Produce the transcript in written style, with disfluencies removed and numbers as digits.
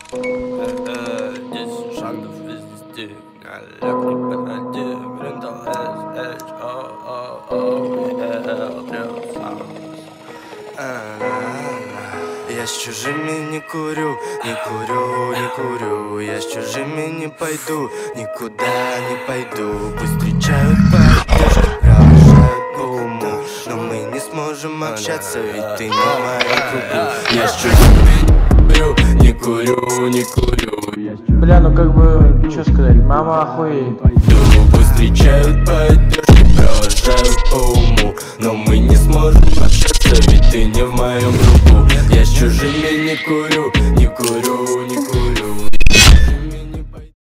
10 шагов везде, ляг не подойди. Mental Я с чужими не курю, не курю, не курю. Я с чужими не пойду, никуда не пойду. Пусть встречают поддержку, провожают по уму, но мы не сможем общаться, ведь ты не в моем кругу. Я с чужими не курю, не курю. Бля, ну как бы, что сказать, мама охуеет.